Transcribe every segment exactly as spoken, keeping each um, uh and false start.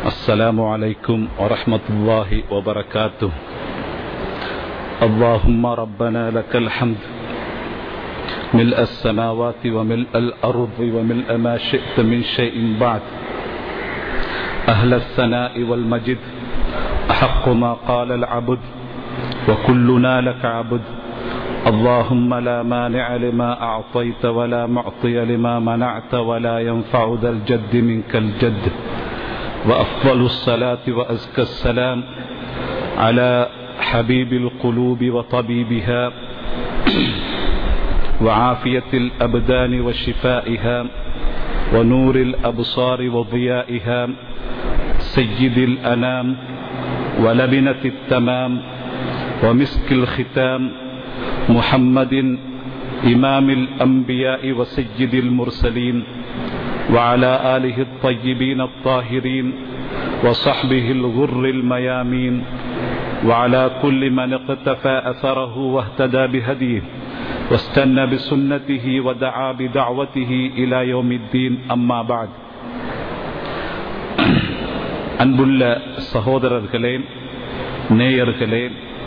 السلام عليكم ورحمة الله وبركاته. اللهم ربنا لك الحمد ملء السماوات وملء الأرض وملء ما شئت من شيء بعد. أهل الثناء والمجد أحق ما قال العبد وكلنا لك عبد. اللهم لا مانع لما أعطيت ولا معطي لما منعت ولا ينفع ذا الجد منك الجد. وأفضل الصلاة وأزكى السلام على حبيب القلوب وطبيبها وعافية الأبدان وشفائها ونور الأبصار وضيائها سيد الأنام ولبنة التمام ومسك الختام محمد إمام الأنبياء وسيد المرسلين وعلى آله الطيبين الطاهرين وصحبه الغر الميامين وعلى كل من اقتفى أثره واهتدى بهديه واستنى بسنته ودعا بدعوته إلى يوم الدين. أما بعد. அன்புள்ள சகோதரர்களே, நேயர்களே,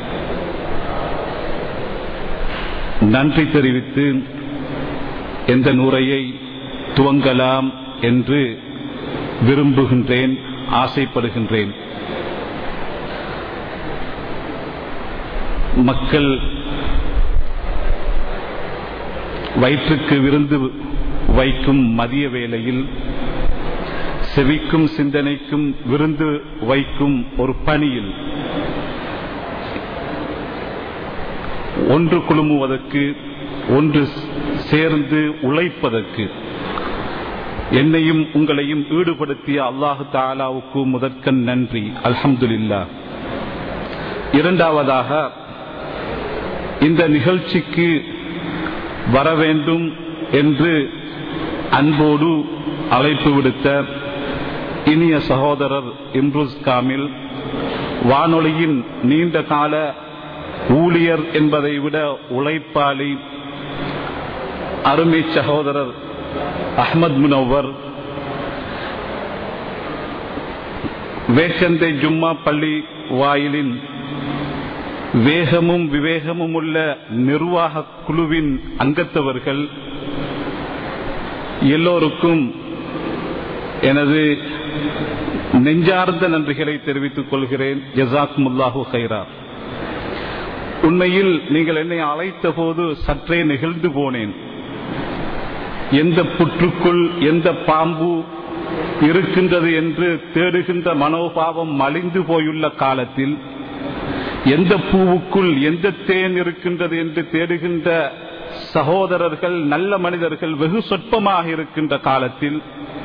நன்றி தெரிவித்து எந்த நூரையை துவங்கலாம் என்று விரும்புகின்றேன், ஆசைப்படுகின்றேன். மக்கள் வயிற்றுக்கு விருந்து வைக்கும் மதிய வேளையில் செவிக்கும் சிந்தனைக்கும் விருந்து வைக்கும் ஒரு பணியில் ஒன்று குழுமுவதற்கு, ஒன்று சேர்ந்து உழைப்பதற்கு என்னையும் உங்களையும் ஈடுபடுத்திய அல்லாஹு தஆலாவுக்கு முதற்கண் நன்றி, அல்ஹம்துலில்லாஹ். இரண்டாவதாக, இந்த நிகழ்ச்சிக்கு வர வேண்டும் என்று அன்போடு அழைப்பு விடுத்த இனிய சகோதரர் இம்ருஸ் காமில், வானொலியின் நீண்ட கால ஊழியர் என்பதை விட உழைப்பாளி அருமை சகோதரர் அஹ்மத் முனவர், வேக்கந்தை ஜும்மா பள்ளி வாயிலின் வேகமும் விவேகமும் உள்ள நிர்வாக குழுவின் அங்கத்தவர்கள் எல்லோருக்கும் எனது நெஞ்சார்ந்த நன்றிகளை தெரிவித்துக் கொள்கிறேன். ஜஸாக்குமுல்லாஹு கைரா. உண்மையில் நீங்கள் என்னை அழைத்த போது சற்றே நெகிழ்ந்து போனேன். எந்த புற்றுக்குள் எந்த பாம்பு இருக்கின்றது என்று தேடுகின்ற மனோபாவம் மலிந்து போயுள்ள காலத்தில், எந்த பூவுக்குள் எந்த தேன் இருக்கின்றது என்று தேடுகின்ற சகோதரர்கள், நல்ல மனிதர்கள் வெகு சொற்பமாக இருக்கின்ற காலத்தில்,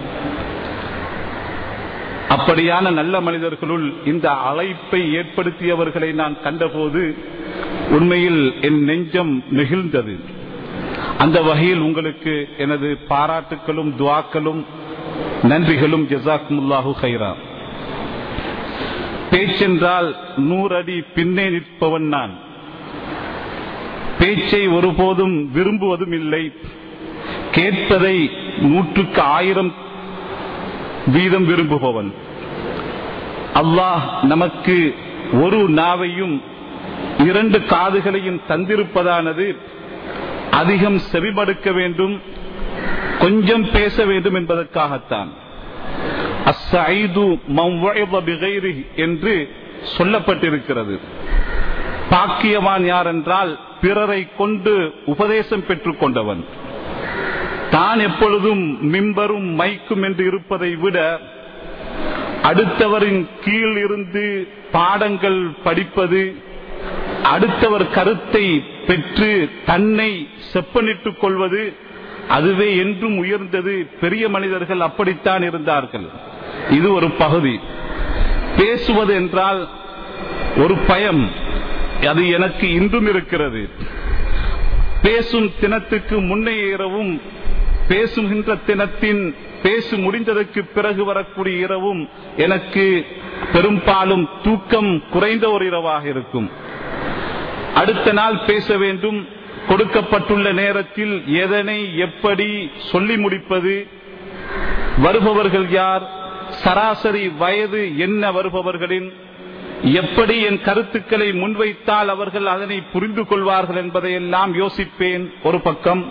அப்படியான நல்ல மனிதர்களுள் இந்த அழைப்பை ஏற்படுத்தியவர்களை நான் கண்டபோது உண்மையில் என் நெஞ்சம் நெகிழ்ந்தது. அந்த வகையில் உங்களுக்கு எனது பாராட்டுக்களும் துஆக்களும் நன்றிகளும். ஜஸாக்குமுல்லாஹு கைரா. பேச்சென்றால் நூறடி பின்னே நிற்பவன் நான். பேச்சை ஒருபோதும் விரும்புவதும் இல்லை. கேட்பதை நூற்றுக்கு ஆயிரம் வீதம் விரும்புபவன். அல்லாஹ் நமக்கு ஒரு நாவையும் இரண்டு காதுகளையும் தந்திருப்பதானது அதிகம் செவிமடுக்க வேண்டும், கொஞ்சம் பேச வேண்டும் என்பதற்காகத்தான். அஸ்ஸஈது மன் வஅத பிகைரிஹி என்று சொல்லப்பட்டிருக்கிறது. பாக்கியவான் யார் என்றால் பிறரை கொண்டு உபதேசம் பெற்றுக் கொண்டவன். தான் எப்பொழுதும் மிம்பரும் மைக்கும் என்று இருப்பதை விட அடுத்தவரின் கீழ் இருந்து பாடங்கள் படிப்பது, அடுத்தவர் கருத்தை பெற்று தன்னை செப்பனிட்டுக் கொள்வது, அதுவே என்றும் உயர்ந்தது. பெரிய மனிதர்கள் அப்படித்தான் இருந்தார்கள். இது ஒரு பகுதி. பேசுவது என்றால் ஒரு பயம், அது எனக்கு இன்றும் இருக்கிறது. பேசும் தினத்துக்கு முன்னே இரவும், பேசுகின்ற தினத்தின் பேசு முடிந்ததற்கு பிறகு வரக்கூடிய இரவும் எனக்கு பெரும்பாலும் தூக்கம் குறைந்த ஒரு இரவாக இருக்கும். அடுத்த நாள் பேச வேண்டும். கொடுக்கப்பட்டுள்ள நேரத்தில் எதனை எப்படி சொல்லி முடிப்பது, வருபவர்கள் யார், சராசரி வயது என்ன வருபவர்களின் எப்படி என் கருத்துக்களை முன்வைத்தால் அவர்கள் அதனை புரிந்து கொள்வார்கள் என்பதையெல்லாம் யோசிப்பேன். ஒரு பக்கம்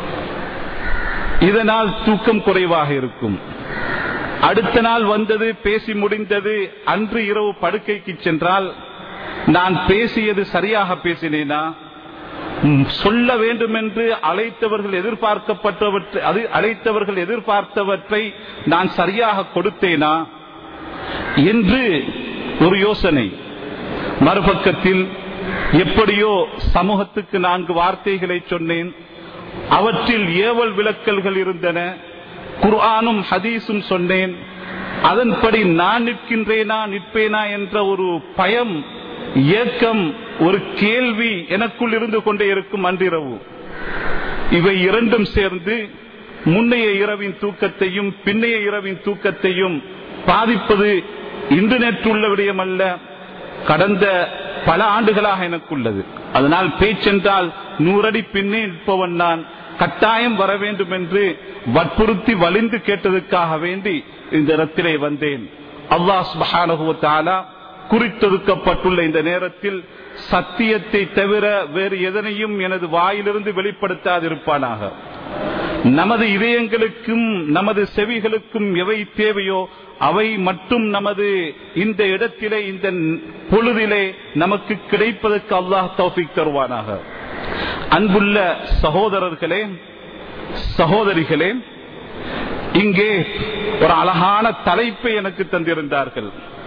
இதனால் தூக்கம் குறைவாக இருக்கும். அடுத்த நாள் வந்தது, பேசி முடிந்தது. அன்று இரவு படுக்கைக்கு சென்றால் நான் பேசியது சரியாக பேசினேனா, சொல்ல வேண்டும் என்று அழைத்தவர்கள் எதிர்பார்க்கப்பட்டவற்றை அது அழைத்தவர்கள் எதிர்பார்த்தவற்றை நான் சரியாக கொடுத்தேனா என்று ஒரு யோசனை. மறுபக்கத்தில் எப்படியோ சமூகத்துக்கு நான்கு வார்த்தைகளை சொன்னேன். அவற்றில் ஏவல் விளக்கல்கள் இருந்தன. குர்ஆனும் ஹதீஸும் சொன்னேன். அதன்படி நான் நிற்கின்றேனா நிற்பேனா என்ற ஒரு பயம், ஏக்கம், ஒரு கேள்வி எனக்குள் இருந்து கொண்டே இருக்கும் அன்றிரவு. இவை இரண்டும் சேர்ந்து முன்னைய இரவின் தூக்கத்தையும் பின்னைய இரவின் தூக்கத்தையும் பாதிப்பது இன்று நேற்று உள்ள விடயம் அல்ல, கடந்த பல ஆண்டுகளாக எனக்குள்ளது. அதனால் பேச்சென்றால் நூறடி பின்னே நிற்பவன் நான். கட்டாயம் வர வேண்டும் என்று வற்புறுத்தி வலிந்து கேட்டதற்காக வேண்டி இந்த இடத்திலே வந்தேன். அல்லாஹ் சுப்ஹானஹு வ தஆலா குறித்தொதுக்கப்பட்டுள்ள இந்த நேரத்தில் சத்தியத்தை தவிர வேறு எதனையும் எனது வாயிலிருந்து வெளிப்படுத்தாதிருப்பானாக. நமது இதயங்களுக்கும் நமது செவிகளுக்கும் எவை தேவையோ அவை மட்டும் நமது இந்த இடத்திலே இந்த பொழுதிலே நமக்கு கிடைப்பதற்கு அல்லாஹ் தௌஃபீக் தருவானாக. அன்புள்ள சகோதரர்களே, சகோதரிகளே, இங்கே ஒரு அழகான தலைப்பை எனக்கு தந்திருந்தார்கள்.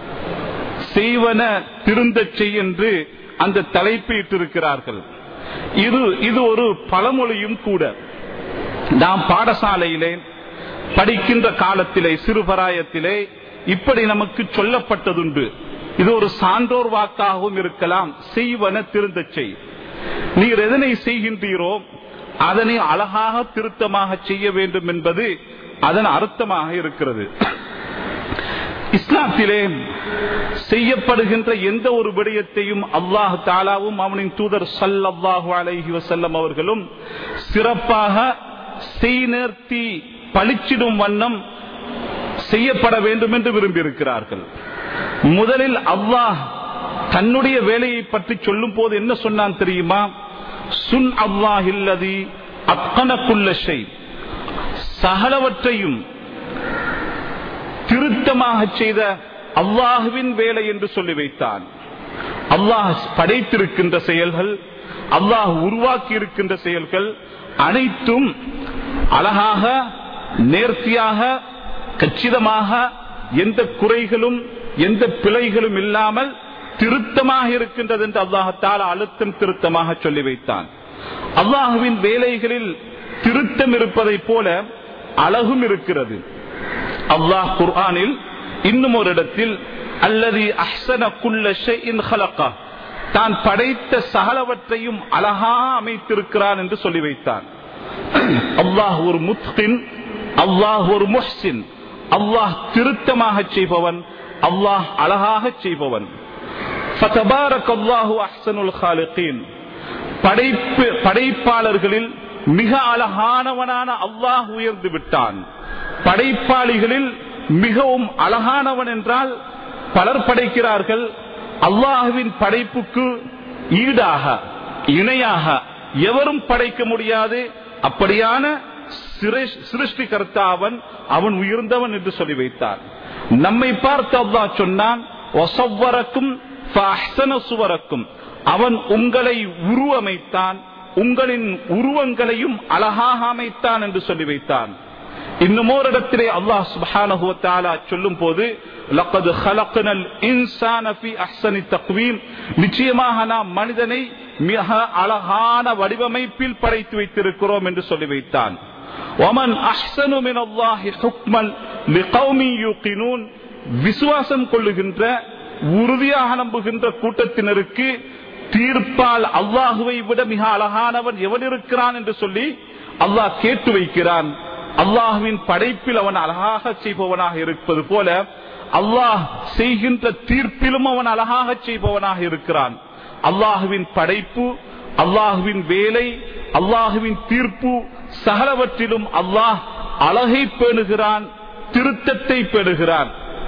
செய்வன திருந்தச் செய் என்று அந்த தலைப்பை இட்டிருக்கிறார்கள். இது இது ஒரு பழமொழியும் கூட. நாம் பாடசாலையிலே படிக்கின்ற காலத்திலே சிறுபராயத்திலே இப்படி நமக்கு சொல்லப்பட்டதுண்டு. இது ஒரு சான்றோர் வாக்காகவும் இருக்கலாம். செய்வன திருந்தச் செய். நீர் எதனை செய்கின்றீரோ அதனை அழகாக திருத்தமாக செய்ய வேண்டும் என்பது அதன் அர்த்தமாக இருக்கிறது. இஸ்லாத்திலே செய்யப்படுகின்ற எந்த ஒரு விடயத்தையும் அல்லாஹ் தஆலாவும் அவனின் தூதர் ஸல்லல்லாஹு அலைஹி வஸல்லம் அவர்களும் சிறப்பாக செய்நேர்த்தி பளிச்சிடும் வண்ணம் செய்யப்பட வேண்டும் என்று விரும்பியிருக்கிறார்கள். முதலில் அல்லாஹ் தன்னுடைய வேலையை பற்றி சொல்லும் போது என்ன சொன்னான் தெரியுமா? சுன் அல்லாஹில்லதி அத்கன குல்ல ஷை, சகலவற்றையும் திருத்தமாக செய்த அல்லாஹுவின் வேலை என்று சொல்லி வைத்தான். அல்லாஹ் படைத்திருக்கின்ற செயல்கள், அல்லாஹ் உருவாக்கி இருக்கின்ற செயல்கள் அனைத்தும் அழகாக, நேர்த்தியாக, கச்சிதமாக, எந்த குறைகளும் எந்த பிழைகளும் இல்லாமல் திருத்தமாக இருக்கின்றது என்று அல்லாஹ் தஆலா அழுத்தம் திருத்தமாக சொல்லி வைத்தான். அல்லாஹுவின் வேலைகளில் திருத்தம் இருப்பதை போல அழகும் இருக்கிறது. அல்லாஹ் குர்ஆனில் இன்னும் ஒரு இடத்தில் அல்லதி அஹ்ஸன குல்ல ஷைஇன் ஹலகா, தான் படைத்த சகலவற்றையும் அழகாக அமைத்திருக்கிறான் என்று சொல்லி வைத்தான். அல்லாஹ் ஒரு முத்கின், அல்லாஹ் ஒரு முஹ்சின். அல்லாஹ் திருத்தமாக செய்பவன், அல்லாஹ் அழகாக செய்பவன். ஃபதபாரக்கல்லாஹு அஹ்ஸனுல் காலிகீன், படைப்பு படைப்பாளர்களில் மிக அழகானவனான அல்லாஹ் உயர்ந்து விட்டான். படைப்பாளிகளில் மிகவும் அழகானவன் என்றால் பலர் படைக்கிறார்கள். அல்லாஹுவின் படைப்புக்கு ஈடாக இணையாக எவரும் படைக்க முடியாது. அப்படியான சிருஷ்டிகர்த்தா அவன், அவன் உயர்ந்தவன் என்று சொல்லி வைத்தார். நம்மை பார்த்து அல்லாஹ் சொன்னான், அவன் உங்களை உருவமைத்தான், உங்களின் உருவங்களையும் அழகாக அமைத்தான் என்று சொல்லி வைத்தான். இன்னும் ஒரு இடத்திலே அல்லாஹ் சுப்ஹானஹு வ தஆலா சொல்லும் போது, லக்கத் ஹலக்னல் இன்சான ஃபீ அஹ்ஸனி தக்வீம், நிச்சயமாக நாம் மனிதனை மிக அழகான வடிவமைப்பில் படைத்து வைத்திருக்கிறோம் என்று சொல்லி வைத்தான். வமன் அஹ்ஸனு மினல்லாஹி ஹுக்மன் லிகௌமின் யூகினூன், விசுவாசம் கொள்ளுகின்ற உறுதியாக நம்புகின்ற கூட்டத்தினருக்கு தீர்ப்பால் அல்லாஹுவை விட மிக அழகானவன் எவன் இருக்கிறான் என்று சொல்லி அல்லாஹ் கேட்டு வைக்கிறான். அல்லாஹுவின் படைப்பில் அவன் அழகாக செய்பவனாக இருப்பது போல அல்லாஹ் செய்கின்ற தீர்ப்பிலும் அவன் அழகாக செய்பவனாக இருக்கிறான். அல்லாஹுவின் படைப்பு, அல்லாஹுவின் வேலை, அல்லாஹுவின் தீர்ப்பு சகலவற்றிலும் அல்லாஹ் அழகை பேணுகிறான், திருத்தத்தை பேணுகிறான்.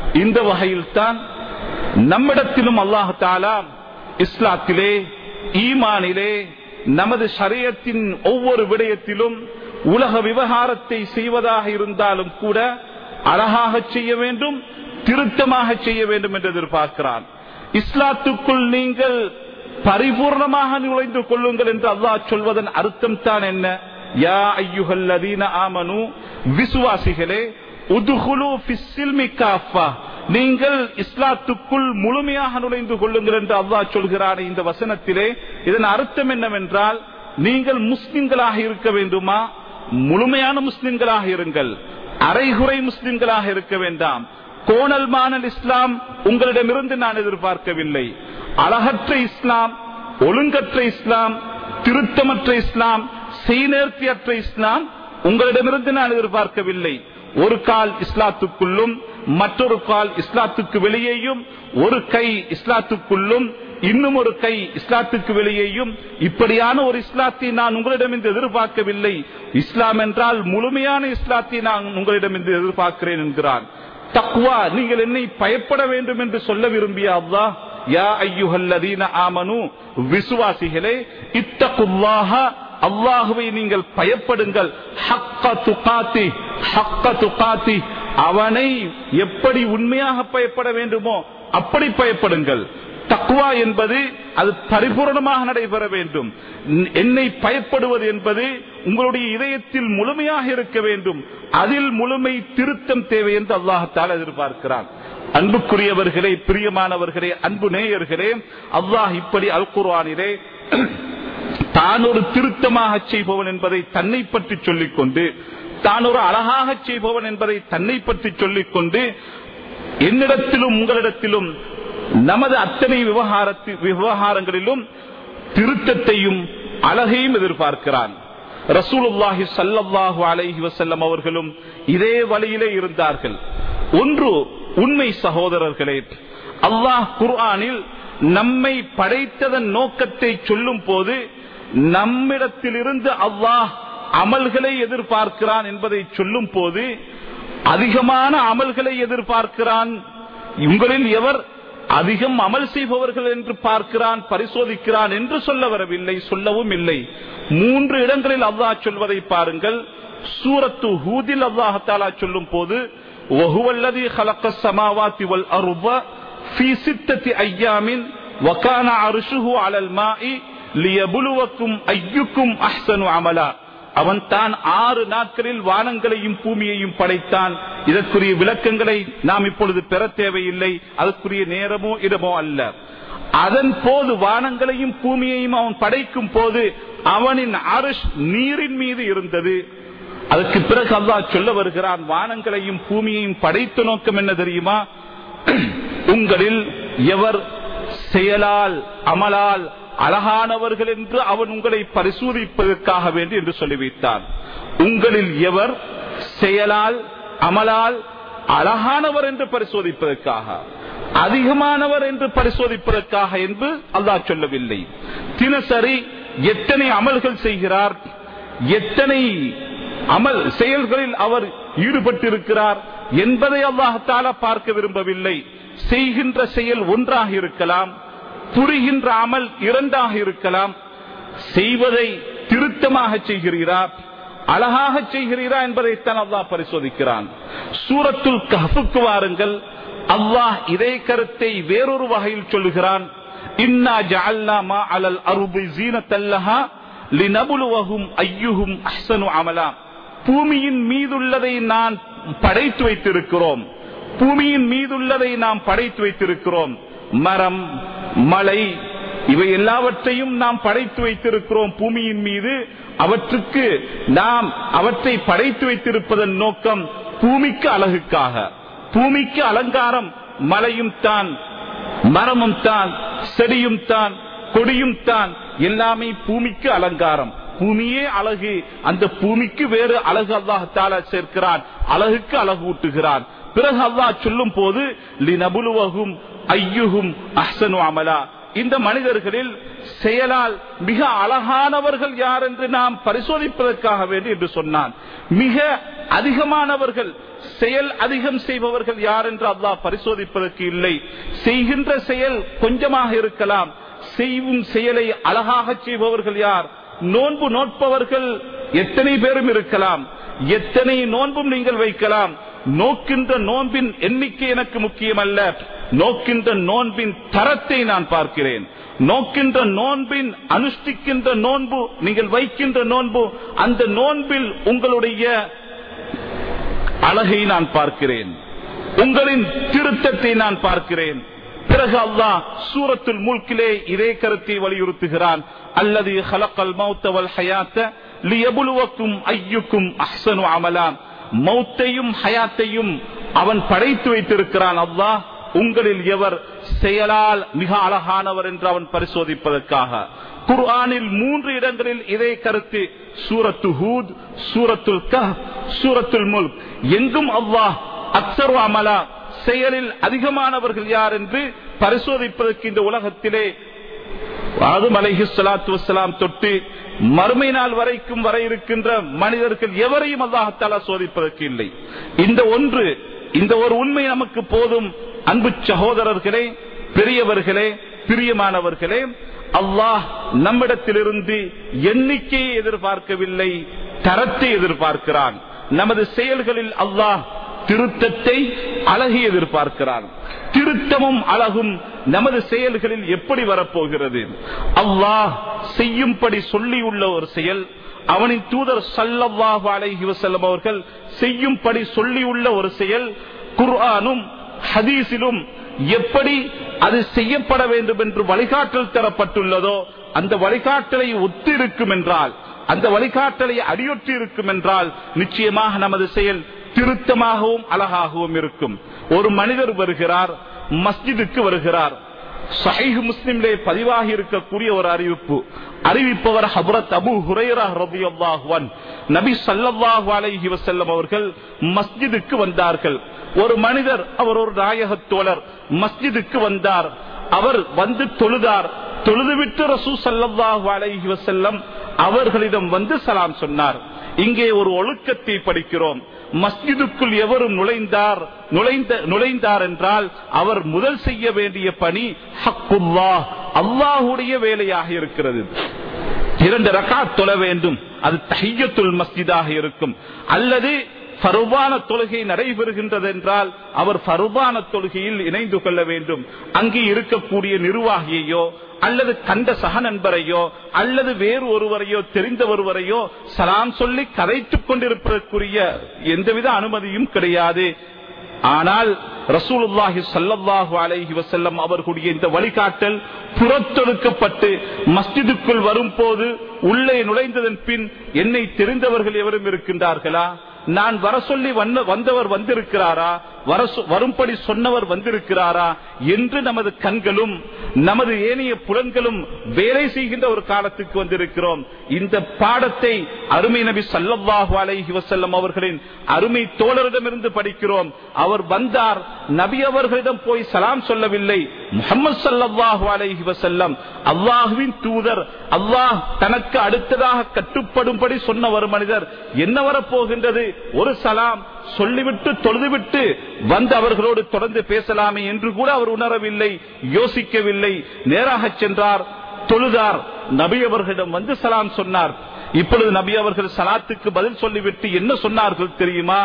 இந்த வகையில் தான் நம்மிடத்திலும் அல்லாஹ் தஆலா இஸ்லாத்திலே, ஈமானிலே, நமது ஷரியத்தின் ஒவ்வொரு விடயத்திலும் உலக விவகாரத்தை செய்வதாக இருந்தாலும் கூட அழகாக செய்ய வேண்டும், திருத்தமாக செய்ய வேண்டும் என்று எதிர்பார்க்கிறான். இஸ்லாத்துக்குள் நீங்கள் பரிபூர்ணமாக நுழைந்து கொள்ளுங்கள் என்று அல்லாஹ் சொல்வதன் அர்த்தம் தான் என்ன? யா அய்யுஹல்லதீன ஆமனு, விசுவாசிகளே, உதுகுலு ஃபிஸ்ஸில்மி காஃபா, நீங்கள் இஸ்லாத்துக்குள் முழுமையாக நுழைந்து கொள்ளுங்கள் என்று அல்லாஹ் சொல்கிறார். இந்த வசனத்திலே இதன் அர்த்தம் என்னவென்றால், நீங்கள் முஸ்லிம்களாக இருக்க வேண்டுமா, முழுமையான முஸ்லிம்களாக இருங்கள், அரைகுறை முஸ்லிம்களாக இருக்க வேண்டாம். கோணல் மானல் இஸ்லாம் உங்களிடமிருந்து நான் எதிர்பார்க்கவில்லை. அழகற்ற இஸ்லாம், ஒழுங்கற்ற இஸ்லாம், திருத்தமற்ற இஸ்லாம், செய்நேர்த்தியற்ற இஸ்லாம் உங்களிடமிருந்து நான் எதிர்பார்க்கவில்லை. ஒரு கால் இஸ்லாத்துக்குள்ளும் மற்றொரு கால் இஸ்லாத்துக்கு வெளியேயும், ஒரு கை இஸ்லாத்துக்குள்ளும் இன்னும் ஒரு கை இஸ்லாத்துக்கு வெளியேயும், இப்படியான ஒரு இஸ்லாத்தை நான் உங்களிடமிருந்து எதிர்பார்க்கவில்லை. இஸ்லாம் என்றால் முழுமையான இஸ்லாத்தை நான் உங்களிடமிருந்து எதிர்பார்க்கிறேன் என்கிறான். தக்வா, நீங்கள் என்னை பயப்பட வேண்டும் என்று சொல்ல விரும்பிய அல்லாஹ், யா அய்யுஹல்லதீன ஆமனு, விசுவாசிகளே, இத்தகுல்லாஹ, அல்லாஹுவை நீங்கள் பயப்படுங்கள், ஹக்க துகாத்தி, ஹக்க துகாத்தி, அவனை எப்படி உண்மையாக பயப்பட வேண்டுமோ அப்படி பயப்படுங்கள். தக்வா என்பது அது பரிபூர்ணமாக நடைபெற வேண்டும். என்னை பயப்படுவது என்பது உங்களுடைய இதயத்தில் முழுமையாக இருக்க வேண்டும். அதில் முழுமை திருத்தம் தேவை என்று அல்லாஹ் தஆலா எதிர்பார்க்கிறான். அன்புக்குரியவர்களே, பிரியமானவர்களே, அன்பு நேயர்களே, அல்லாஹ் இப்படி அல் குர்ஆனிலே தான் ஒரு திருத்தமாக செய்பவன் என்பதை தன்னை பற்றி சொல்லிக்கொண்டு, தான் ஒரு அழகாக செய்பவன் என்பதை தன்னை பற்றி சொல்லிக்கொண்டு, என்னிடத்திலும் உங்களிடத்திலும் நமது அத்தனை விவகாரங்களிலும் திருத்தத்தையும் அழகையும் எதிர்பார்க்கிறான். ரசூலுல்லாஹி ஸல்லல்லாஹு அலைஹி வஸல்லம் அவர்களும் இதே வழியிலே இருந்தார்கள். ஒன்று உண்மை சகோதரர்களே, அல்லாஹ் குர்ஆனில் நம்மை படைத்ததன் நோக்கத்தை சொல்லும் போது நம்மிடத்திலிருந்து அல்லாஹ் அமல்களை எதிர்பார்க்கிறான் என்பதை சொல்லும் போது அதிகமான அமல்களை எதிர்பார்க்கிறான். உங்களில் எவர் அதிகம் அமல் செய்பவர்கள் என்று பார்க்கிறான், பரிசோதிக்கிறான் என்று சொல்ல வரவில்லை, சொல்லவும் இல்லை. மூன்று இடங்களில் அல்லாஹ் சொல்வதை பாருங்கள். சூரத்து ஹூதில் அல்லாஹ் தஆலா சொல்லும் போது, வஹுவல்லதீ ஹலக்கஸ் ஸமாவாத்தி வல் அர்த ஃபீ சித்தத்தி அய்யாமின் வகான அர்ஷுஹு அலல் மாஇ லியப்லுவக்கும் அய்யுக்கும் அஹ்ஸனு அமலா, அவன் தான் ஆறு நாட்களில் வானங்களையும் பூமியையும் படைத்தான். இதற்குரிய விளக்கங்களை நாம் இப்பொழுது பெற தேவையில்லை, அதற்குரிய நேரமோ இடமோ அல்ல. அதன் போது வானங்களையும் பூமியையும் அவன் படைக்கும் போது அவனின் அர்ஷ் நீரின் மீது இருந்தது. அதற்கு பிறகு அல்லாஹ் சொல்ல வருகிறான், வானங்களையும் பூமியையும் படைத்த நோக்கம் என்ன தெரியுமா? உங்களில் எவர் செயலால் அமலால் அழகானவர்கள் என்று அவன் உங்களை பரிசோதிப்பதற்காக வேண்டி என்று சொல்லிவிட்டான். உங்களில் எவர் செயலால் அமலால் அழகானவர் என்று பரிசோதிப்பதற்காக, அதிகமானவர் என்று பரிசோதிப்பதற்காக என்று அல்லாஹ் சொல்லவில்லை. தினசரி எத்தனை அமல்கள் செய்கிறார், எத்தனை அமல் செயல்களில் அவர் ஈடுபட்டிருக்கிறார் என்பதை அல்லாஹ் தஆலா பார்க்க விரும்பவில்லை. செய்கின்ற செயல் ஒன்றாக இருக்கலாம், புரிகின்ற அமல் இரண்டாக இருக்கலாம். செய்வதை திருத்தமாக செய்கிறீரா, அழகாக செய்கிறீரா என்பதைத்தான் அல்லாஹ் பரிசோதிக்கிறான். சூரத்துல் கஹ்ஃபுக்கு வாருங்கள், அல்லாஹ் இதே கருத்தை வேறொரு வகையில் சொல்லுகிறான். இன்னா ஜஅல்னா மா அலல் அர்தி ஸீனத்தல் லஹா லினப்லுவஹும் அய்யுஹும் அஹ்ஸனு அமலா, பூமியின் மீதுள்ளதை நான் படைத்து வைத்திருக்கிறோம், பூமியின் மீதுள்ளதை நாம் படைத்து வைத்திருக்கிறோம். மரம், மலை, இவை எல்லாவற்றையும் நாம் படைத்து வைத்திருக்கிறோம் பூமியின் மீது. அவற்றுக்கு நாம் அவற்றை படைத்து வைத்திருப்பதன் நோக்கம் பூமிக்கு அழகுக்காக, பூமிக்கு அலங்காரம். மலையும் தான், மரமும் தான், செடியும் தான், கொடியும் தான், எல்லாமே பூமிக்கு அலங்காரம். பூமியே அழகு, அந்த பூமிக்கு வேறு அழகு அல்லாஹ் தஆலா சேர்க்கிறான், அழகுக்கு அழகு ஊட்டுகிறான். பிறகு அல்லாஹ் சொல்லும் போது லினப்லுவஹும் அய்யுஹும் அஹ்ஸனு அமலா, இந்த மனிதர்களில் செயலால் மிக அழகானவர்கள் யார் என்று நாம் பரிசோதிப்பதற்காக வேண்டி என்று சொன்னான். மிக அதிகமானவர்கள், செயல் அதிகம் செய்பவர்கள் யார் என்று அல்லாஹ் பரிசோதிப்பதற்கு இல்லை. செய்கின்ற செயல் கொஞ்சமாக இருக்கலாம், செய்யும் செயலை அழகாக செய்பவர்கள் யார்? நோன்பு நோட்பவர்கள் எத்தனை பேரும் இருக்கலாம், எத்தனை நோன்பும் நீங்கள் வைக்கலாம். நோக்கின்ற நோன்பின் எண்ணிக்கை எனக்கு முக்கியமல்ல, நோக்கின்ற நோன்பின் தரத்தை நான் பார்க்கிறேன். நோக்கின்ற நோன்பின் அனுஷ்டிக்கின்ற நோன்பு, நீங்கள் வைக்கின்ற நோன்பு, அந்த நோன்பில் உங்களுடைய அழகை நான் பார்க்கிறேன், உங்களின் திருத்தத்தை நான் பார்க்கிறேன். பிறகு அல்லாஹ் சூரத்துல் முல்கிலே இதே கருத்தை வலியுறுத்துகிறான். அல்லது ஹலக்கல் மௌத்த வல் ஹயாத்த லியபுலுவக்கும் ஐயுக்கும் அஹ்ஸனு அமலா. மௌத்தையும் ஹயாத்தையும் அவன் படைத்து வைத்திருக்கிறான் அல்லாஹ், உங்களில் எவர் செயலால் மிக அழகானவர் என்று அவன் பரிசோதிப்பதற்காக. குர்ஆனில் மூன்று இடங்களில் இதே கருத்து, சூரத்து ஹூத், சூரத்துல் கஹ்ஃப், சூரத்துல் முல்க், எங்கும் அல்லாஹ் அக்ஸரு அமலா, செயலில் அதிகமானவர்கள் யார் என்று பரிசோதிப்பதற்கு இந்த உலகத்திலே ஆதம் அலைஹிஸ்ஸலாத்து வஸ்ஸலாம் தொட்டு மறுமை நாள் வரைக்கும் வர இருக்கின்ற மனிதர்கள் எவரையும் அல்லாஹ் தஆலா சோதிப்பதற்கு இல்லை. இந்த ஒன்று, இந்த ஒரு உண்மை நமக்கு போதும். அன்பு சகோதரர்களே, பெரியவர்களே, பிரியமானவர்களே, அல்லாஹ் நம்மிடத்திலிருந்து எண்ணிக்கையை எதிர்பார்க்கவில்லை, தரத்தை எதிர்பார்க்கிறான். நமது செயல்களில் அல்லாஹ் திருத்தத்தை, அழகை எதிர்பார்க்கிறான். திருத்தமும் அழகும் நமது செயல்களில் எப்படி வரப்போகிறது? அல்லாஹ் செய்யும்படி சொல்லியுள்ள ஒரு செயல், அவனின் தூதர் ஸல்லல்லாஹு அலைஹி வஸல்லம் அவர்கள் செய்யும்படி சொல்லியுள்ள ஒரு செயல், குர்ஆனும் ஹதீஸிலும் எப்படி அது செய்யப்பட வேண்டும் என்று வழிகாட்டல் தரப்பட்டுள்ளதோ அந்த வழிகாட்டலை ஒத்து இருக்கும் என்றால், அந்த வழிகாட்டலை அடியொற்றி இருக்கும் என்றால், நிச்சயமாக நமது செயல் திருத்தமாகவும் அழகாகவும் இருக்கும். ஒரு மனிதர் வருகிறார், மஸ்ஜிதுக்கு வருகிறார். சஹீஹ் முஸ்லிமிலே பதிவாகி இருக்கக்கூடிய ஒரு அறிவிப்பு, அறிவிப்பவர் ஹஜ்ரத் அபூ ஹுரைரா ரலியல்லாஹு அன்ஹு. நபி ஸல்லல்லாஹு அலைஹி வஸல்லம் அவர்கள் மஸ்ஜிதுக்கு வந்தார்கள். ஒரு மனிதர், அவர் ஒரு நாயகத் தோழர், மஸ்ஜிதுக்கு வந்தார். அவர் வந்து தொழுதார். தொழுதுவிட்டு ரசூல் ஸல்லல்லாஹு அலைஹி வஸல்லம் அவர்களிடம் வந்து சலாம் சொன்னார். இங்கே ஒரு ஒழுக்கத்தை படிக்கிறோம். மஸ்ஜிதுக்குள் எவரும் நுழைந்தார் நுழைந்த நுழைந்தார் என்றால் அவர் முதல் செய்ய வேண்டிய பணி ஹக்குல்லாஹ், அல்லாஹ்வுடைய வேலையாக இருக்கிறது. இரண்டு ரக்காத் தொழ வேண்டும், அது தஹிய்யத்துல் மஸ்ஜிதாக இருக்கும். அல்லது ஃபர்பான தொழுகை நடைபெறுகின்றது என்றால் அவர் ஃபர்பான தொழுகையில் இணைந்து கொள்ள வேண்டும். அங்கே இருக்கக்கூடிய நிர்வாகியையோ அல்லது கண்ட சக நண்பரையோ அல்லது வேறு ஒருவரையோ தெரிந்த ஒருவரையோ சலாம் சொல்லி கதைத்துக் கொண்டிருப்பதற்குரிய எந்தவித அனுமதியும் கிடையாது. ஆனால் ரசூலுல்லாஹி ஸல்லல்லாஹு அலைஹி வஸல்லம் அவர்களுடைய இந்த வழிகாட்டல் புறத்தொடுக்கப்பட்டு மஸ்ஜிதுக்குள் வரும் போது உள்ளே நுழைந்ததன் பின் என்னை தெரிந்தவர்கள் எவரும் இருக்கின்றார்களா, நான் வர சொல்லி வந்தவர் வந்திருக்கிறாரா, வரும்படி சொன்னவர் வந்திருக்கிறாரா என்று நமது கண்களும் நமது ஏனைய புலன்களும் வேலை செய்கின்ற ஒரு காலத்துக்கு வந்திருக்கிறோம். இந்த பாடத்தை அருமை நபி ஸல்லல்லாஹு அலைஹி வஸல்லம் அவர்களின் அருமை தோழரிடமிருந்து படிக்கிறோம். அவர் வந்தார், நபி அவர்களிடம் போய் சலாம் சொல்லவில்லை. முஹம்மது ஸல்லல்லாஹு அலைஹி வஸல்லம் அல்லாஹ்வின் தூதர், அல்லாஹ் தனக்கு அடுத்ததாக கட்டுப்படும்படி சொன்ன ஒரு மனிதர், என்ன வரப்போகின்றது, ஒரு சலாம் சொல்லிவிட்டு தொழுதுவிட்டு வந்து அவர்களோடு தொடர்ந்து பேசலாமே என்று கூட அவர் உணரவில்லை, யோசிக்கவில்லை. நேராக சென்றார், தொழுதார், நபி அவர்களிடம் வந்து சலாம் சொன்னார். இப்பொழுது நபி அவர்கள் சலாத்துக்கு பதில் சொல்லிவிட்டு என்ன சொன்னார்கள் தெரியுமா?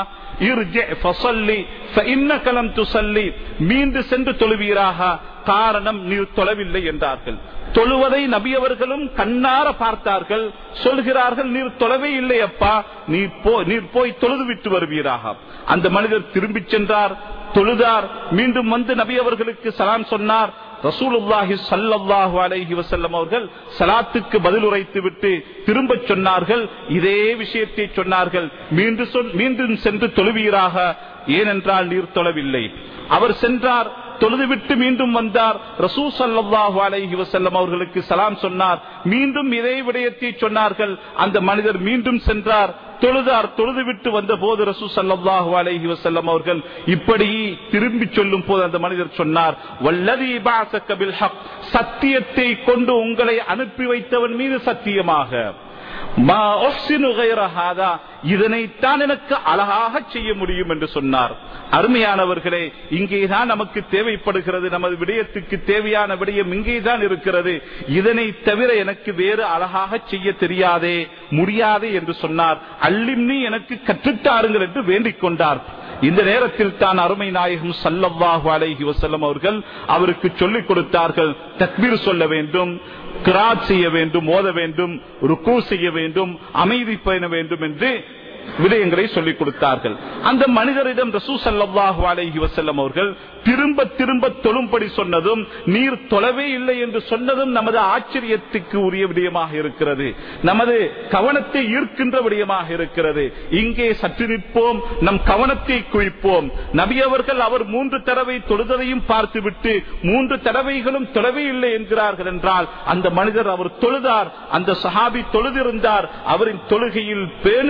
மீண்டு சென்று தொழுவீராக, காரணம் நீர் தொழவில்லை என்றார்கள். தொழுவதை நபி அவர்களும் கண்ணார பார்த்தார்கள். சொல்கிறார்கள், நீர் தொழவே இல்லை அப்பா, நீர் போய் நீர் போய் தொழுது விட்டு வருவீராக. அந்த மனிதர் திரும்பி சென்றார், தொழுதார், மீண்டும் வந்து நபி அவர்களுக்கு சலாம் சொன்னார். ரசூலுல்லாஹி ஸல்லல்லாஹு அலைஹி வஸல்லம் அவர்கள் சலாத்துக்கு பதில் உரைத்து விட்டு திரும்ப சொன்னார்கள், இதே விஷயத்தை சொன்னார்கள், மீண்டும் மீண்டும் சென்று தொழுவீராக, ஏனென்றால் நீர் தொழவில்லை. அவர் சென்றார், தொழுதுவிட்டு மீண்டும் வந்தார். ரசூல் ஸல்லல்லாஹு அலைஹி வஸல்லம் அவர்களுக்கு சலாம் சொன்னார். மீண்டும் இதே விடயத்தை சொன்னார்கள். அந்த மனிதர் மீண்டும் சென்றார், தொழுதார். தொழுதுவிட்டு வந்த போது ரசூல் ஸல்லல்லாஹு அலைஹி வஸல்லம் அவர்கள் இப்படி திரும்பி சொல்லும் போது அந்த மனிதர் சொன்னார், வல்லதி பஅஸக பில் ஹக், சத்தியத்தை கொண்டு உங்களை அனுப்பி வைத்தவன் மீது சத்தியமாக, மா உஹ்சினு கைர ஹாதா, இதனைத்தான் எனக்கு அழகாக செய்ய முடியும் என்று சொன்னார். அருமையானவர்களே, இங்கேதான் நமக்கு தேவைப்படுகிறது, நமது விடயத்துக்கு தேவையான விடயம் இங்கேதான் இருக்கிறது. இதனை தவிர எனக்கு வேறு அழகாக செய்ய தெரியாதே, முடியாதே என்று சொன்னார். அல்லிம்னி, எனக்கு கற்றுத்தாருங்கள் என்று வேண்டிக் கொண்டார். இந்த நேரத்தில் தான் அருமை நாயகம் ஸல்லல்லாஹு அலைஹி வஸல்லம் அவர்கள் அவருக்கு சொல்லிக் கொடுத்தார்கள். தக்பீர் சொல்ல வேண்டும், கிராத் செய்ய வேண்டும், ஓத வேண்டும், ருக்கு செய்ய வேண்டும், அமைதி பேண வேண்டும் என்று விடயங்களை சொல்லிக் கொடுத்தார்கள். அந்த மனிதரிடம் ரசூல் ஸல்லல்லாஹு அலைஹி வஸல்லம் அவர்கள் திரும்ப திரும்ப தொழும்படி சொன்னதும், நீர் தொழவே இல்லை என்று சொன்னதும் நமது ஆச்சரியத்துக்கு உரிய விடயமாக இருக்கிறது, நமது கவனத்தை ஈர்க்கின்ற விடயமாக இருக்கிறது. இங்கே சற்று நிற்போம், நம் கவனத்தை குவிப்போம். நபி அவர்கள் அவர் மூன்று தடவை தொழுததையும் பார்த்துவிட்டு மூன்று தடவைகளும் தொழவே இல்லை என்கிறார்கள் என்றால், அந்த மனிதர் அவர் தொழுதார், அந்த சஹாபி தொழுதிருந்தார், அவரின் தொழுகையில்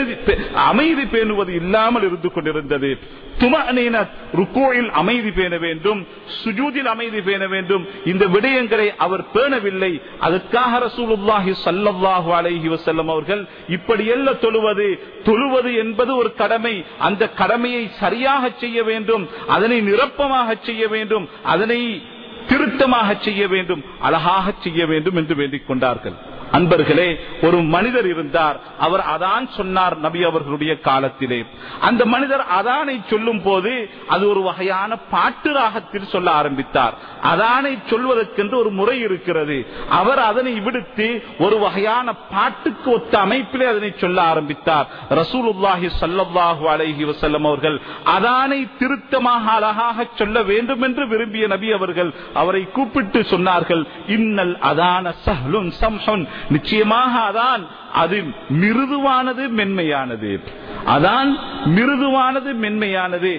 அமைதி பேணுவது இல்லாமல் இருந்து கொண்டிருந்தது. துமஅனீனத், ருக்கூஇல் அமைதி பேண வேண்டும், சுஜூதில் அமைதி பேண வேண்டும். இந்த விடயங்களை அவர் பேணவில்லை. அதற்காக ரசூலுல்லாஹி ஸல்லல்லாஹு அலைஹி வஸல்லம் அவர்கள் இப்படியல்ல தொழுவது, தொழுவது என்பது ஒரு கடமை, அந்த கடமையை சரியாக செய்ய வேண்டும், அதனை நிரப்பமாக செய்ய வேண்டும், அதனை திருத்தமாக செய்ய வேண்டும், அழகாக செய்ய வேண்டும் என்று வேண்டிக் கொண்டார்கள். அன்பர்களே, ஒரு மனிதர் இருந்தார், அவர் அதான் சொன்னார் நபி அவர்களுடைய காலத்திலே. அந்த மனிதர் அதானை சொல்லும் போது அது ஒரு வகையான பாட்டு ராகத்தில் சொல்ல ஆரம்பித்தார். அதானை சொல்வதற்கென்று ஒரு முறை இருக்கிறது. அவர் அதனை விடுத்து ஒரு வகையான பாட்டுக்கு ஒத்த அமைப்பிலே அதனை சொல்ல ஆரம்பித்தார். ரசூலுல்லாஹி ஸல்லல்லாஹு அலைஹி வஸல்லம் அவர்கள் அதானை திருத்தமாக அழகாக சொல்ல வேண்டும் என்று விரும்பிய நபி அவர்கள் அவரை கூப்பிட்டு சொன்னார்கள், இன்னல் அதான சஹ்லுன் சம்ஹுன், நிச்சயமாக அதான் அது மிருதுவானது, மென்மையானது. அதான் மிருதுவானது, மென்மையானது.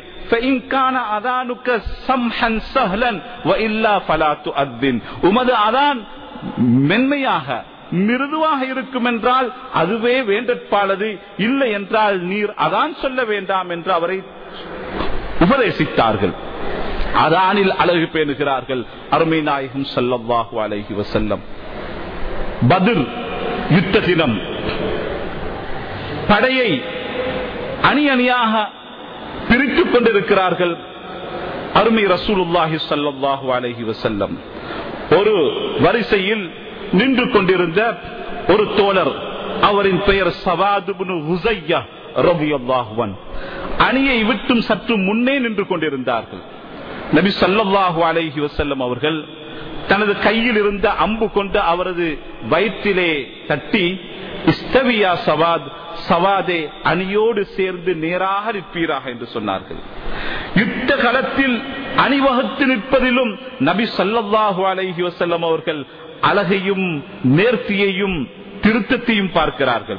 உமது அதான் மென்மையாக மிருதுவாக இருக்கும் என்றால் அதுவே வேண்டற்பாலது, இல்லை என்றால் நீர் அதான் சொல்ல வேண்டாம் என்று அவரை உபதேசித்தார்கள். அதானில் அழகு பேணுகிறார்கள் அருமை நாயகம் ஸல்லல்லாஹு அலைஹி வஸல்லம். பத்ர் யுத்த தினம் படையை அணி அணியாக பிரித்துக் கொண்டிருக்கிறார்கள். அருமை ரசூலுல்லாஹி ஸல்லல்லாஹு அலைஹி வஸல்லம் ஒரு வரிசையில் நின்று கொண்டிருந்த ஒரு தோழர், அவரின் பெயர் சவாத் இப்னு ஹுஸையா ரலியல்லாஹு அன்ஹு, அணியை விட்டும் சற்று முன்னே நின்று கொண்டிருந்தார்கள். நபி ஸல்லல்லாஹு அலைஹி வஸல்லம் அவர்கள் தனது கையில் இருந்த அம்பு கொண்டு அவரது வயிற்றிலே தட்டி, இஸ்தவியா சவாத், சவாதே அணியோடு சேர்ந்து நேராக நிற்பீராக என்று சொன்னார்கள். யுத்த களத்தில் அணிவகுத்து நிற்பதிலும் நபி ஸல்லல்லாஹு அலைஹி வஸல்லம் அவர்கள் அழகையும் நேர்த்தியையும் திருத்தத்தையும் பார்க்கிறார்கள்.